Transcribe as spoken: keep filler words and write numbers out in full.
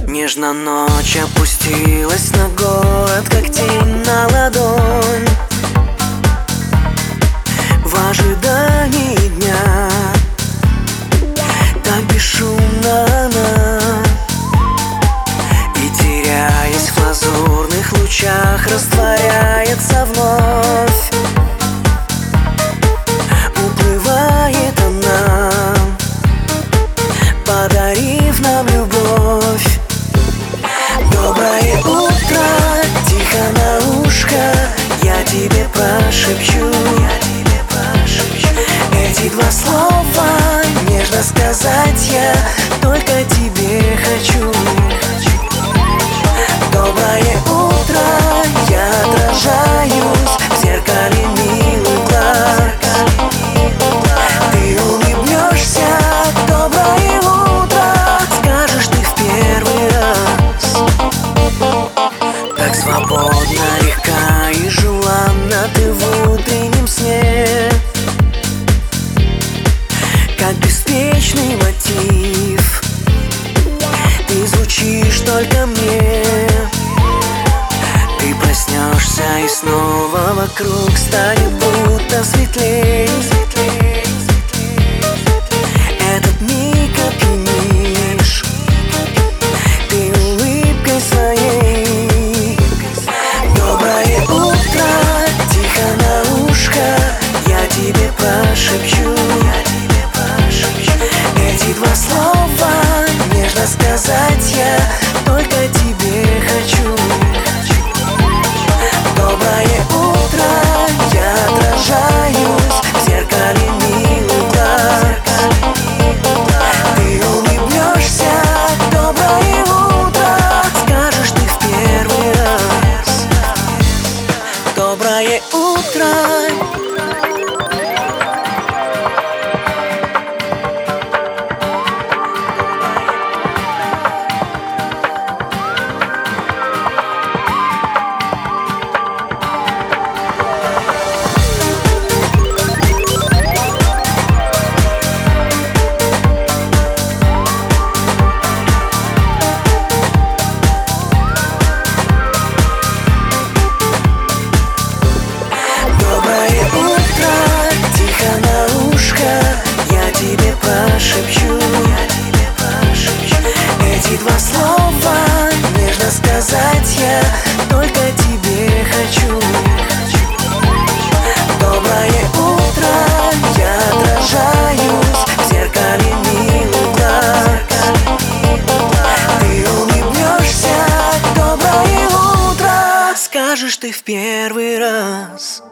Нежно ночь опустилась на город, как тень на ладонь. В ожидании дня так бесшумно она, и, теряясь в лазурных лучах, растворяется вновь. Уплывает она, подарив нам любовь. Доброе утро, тихо на ушко я тебе прошепчу. Эти два слова нежно сказать я только тебе хочу. Доброе утро, я отражаюсь в зеркале милых глаз. Ты улыбнешься, доброе утро, скажешь ты в первый раз. Так свободно, легка и желанна ты в утреннем сне, как беспечный мотив ты звучишь только мне. Ты проснешься и снова вокруг станет будто светлей. Этот миг опьянишь ты улыбкой своей. Доброе утро, тихо на ушко я тебе прошепчу. Эти два слова нежно сказать я только тебе хочу. Доброе утро, я отражаюсь в зеркале милых глаз. Ты улыбнешься, доброе утро, скажешь ты в первый раз. Доброе утро. Эти два слова нежно сказать я только тебе хочу. Доброе утро, я отражаюсь в зеркале милых глаз. Ты улыбнешься, доброе утро, скажешь ты в первый раз.